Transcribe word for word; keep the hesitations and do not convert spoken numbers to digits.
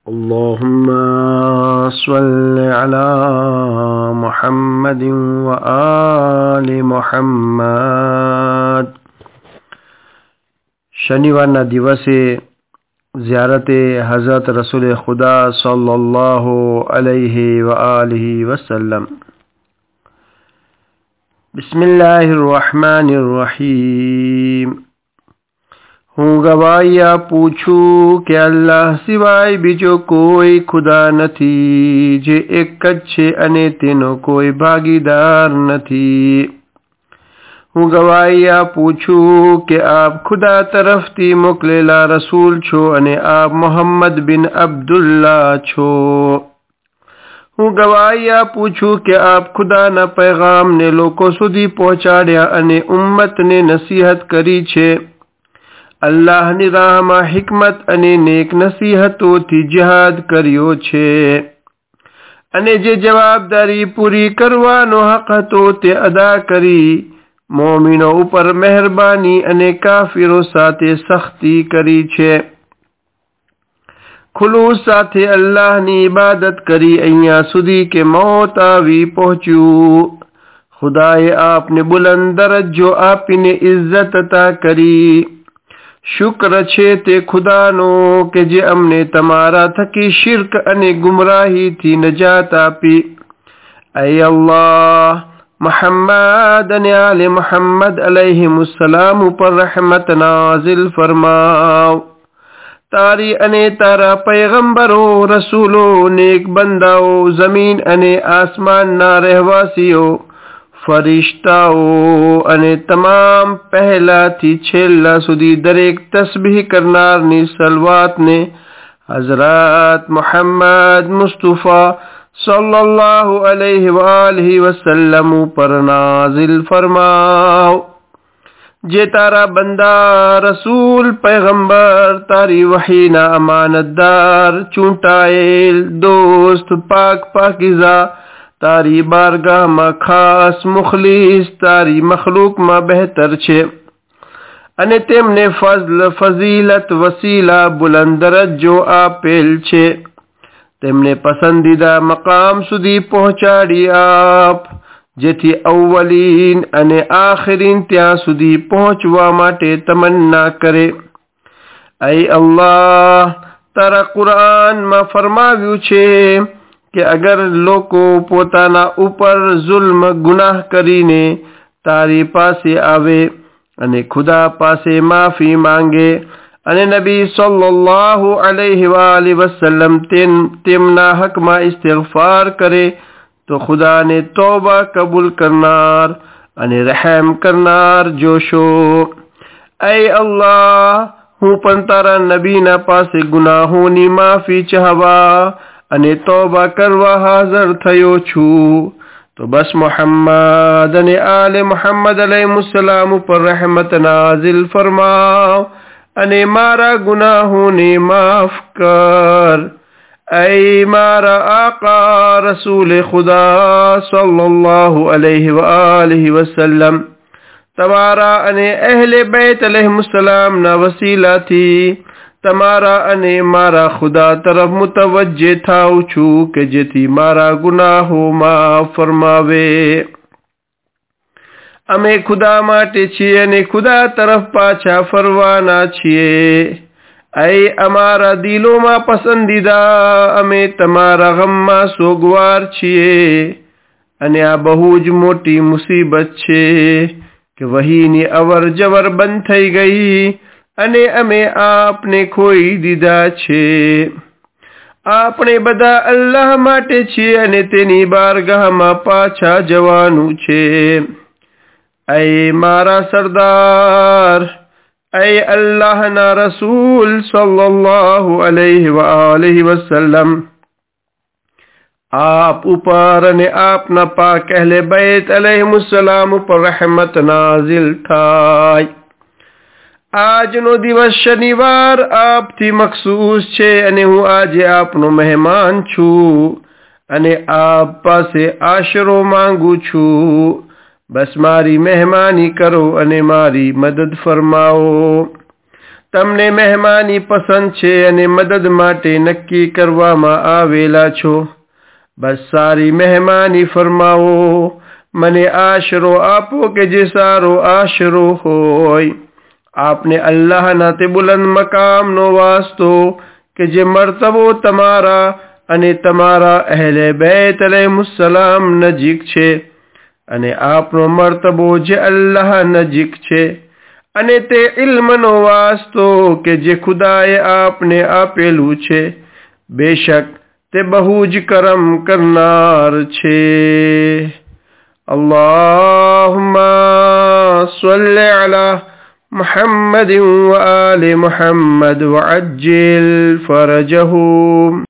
अल्लाहुम्मा सल्लि अला मुहम्मदिन व आलि मुहम्मद। शनिवाરના દિવસે ઝિયારતે હઝરત રસૂલ ખુદા સલ્લલ્લાહુ અલૈહિ વ આલિહિ વસલ્લમ। बिस्मिल्लाहिर रहमानिर रहीम। हूँ गवाया पूछूं कि अल्लाह सिवाय बीजो कोई खुदा નથી, જે એક જ છે અને તેનો કોઈ ભાગીદાર નથી। હું ગવાયા પૂછું કે આપ ખુદા તરફથી મોકલેલા રસૂલ છો અને આપ મોહમ્મદ બિન અબ્દુલ્લાહ છો। હું ગવાયા પૂછું કે આપ ખુદાના પૈગામને લોકો સુધી પહોંચાડ્યા અને ઉમ્મતને નસીહત કરી છે। અલ્લાહની રાહમાં हिकमत અને નેક નસીહતોથી જિહાદ કર્યો છે અને જે જવાબદારી પૂરી કરવાનો હક હતો તે અદા કરી। મોમિનો ઉપર મહેરબાની અને કાફિરો સાથે સખ્તી કરી છે। ખુલૂસ સાથે અલ્લાહની ઇબાદત કરી અહીંયા સુધી કે મોત આવી પહોંચ્યું। ખુદાએ આપને બુલંદ દરજ્જો આપીને ઇજ્જત અતા કરી। શુક્ર છે તે ખુદાનો કે જે અમને તમારા થકી શિર્ક અને ગુમરાહીથી નજાત આપી। ऐ अल्लाह मोहम्मद અને આલે મોહમ્મદ અલૈહિમુસ્સલામ ઉપર रहमत नाजिल फरमाओ। तारी अने तारा पैगंबरो रसूलो नेक बंदाओ जमीन अने आसमान ना रहवासीओ फरिश्ताओ अने तमाम पहला थी छेल्ला सुधी दरेक तस्बीह करनारनी सलवात ने हजरत मोहम्मद मुस्तफा सल्लल्लाहु अलैहि व आलिहि वसल्लम पर नाजिल फरमाओ। जे तारा बंदा रसूल पैगंबर तारी वहीना अमानतदार चूंटाएल दोस्त पाक पाकिजा तारी बारगाह में खास मुखलिस तारी मखलूक में बेहतर छे अने तेमने फजल फजीलत वसीला बुलंद दरज्जो आपेल छे। तेमने पसंदीदा मकाम सुधी पहोंचाडी आप, जेथी अव्वलीन अने आखिरीन त्या सुधी पहोंचवा माटे तमन्ना करे। ऐ अल्लाह तारा कुरान में फरमाव्यु छे कि अगर लोको पोताना ऊपर जुल्म गुनाह करीने तारी पासे आवे अने खुदा पासे माफी मांगे अने नबी सल्लल्लाहु अलैहि व आलिहि वसल्लम तेम तेमना हक में इस्तिगफार करे तो खुदा ने तौबा कबूल करनार अने रहम करनार जोशो। ऐ अल्लाह हूँ पण तारा नबीना पासे गुनाहोनी माफी चाहवा अने तौबा करवा हाजर थयो छू। तो बस मोहम्मद अने आले मोहम्मद अलैहिस्सलाम पर रहमत नाजिल फरमाओ अने मारा गुनाहोने माफ कर। ऐ मारा आका रसूल खुदा सल्लल्लाहु अलैहि व आलिहि वसल्लम तमारा अने अहले बैत अलैहिस्सलाम ना वसीला थी तमारा अने मारा खुदा तरफ मुतवज्जे थाऊ छू के जेथी मारा गुनाहो माफ फरमावे। अमे खुदा माटे छीए अने खुदा तरफ पाछा फरवाना छीए। ऐ अमारा दिलो में पसंदीदा अमे तमारा गम में सोगवार छीए अने आ बहुज मोटी मुसीबत छे कि वहीनी अवर जवर बंद थई गई अने अमे आपने खोई दीधा छे। आपणे बधा अल्लाह माटे छीए अने तेनी बारगाह में पाछा जवानुं छे। ऐ मारा सरदार ऐ अल्लाह ना रसूल सल्लल्लाहु अलैहि व आलिहि वसल्लम आप ऊपर अने आपना पाक अहले बैत अलैहिमुस्सलाम पर रहमत नाजिल थाय। આજનો દિવસ શનિવાર આપથી મખસૂસ છે અને હું આજે આપનો મહેમાન છું અને આપ પાસે આશરો માંગુ છું। બસ મારી મહેમાની કરો અને મારી મદદ ફરમાવો। તમને મહેમાની પસંદ છે અને મદદ માટે નક્કી કરવામાં આવેલા છો. બસ સારી મહેમાની ફરમાવો, મને આશરો આપો કે જે સારો આશરો હોય. आपने अल्लाह नाते बुलंद मकाम नो वास्तो के जे मर्तबो तमारा अने तमारा अहले बैत अलैहिस्सलाम नजीक छे अने आपनो मर्तबो जे अल्लाह नजीक छे अने ते इल्मनो वास्तो के जे खुदाए आपने आपेलू छे. बेशक ते बहुज करम करनार छे. अल्लाहुम्मा सल्लि अला मुहम्मद व आले मुहम्मद व अज्जिल फरजहुम.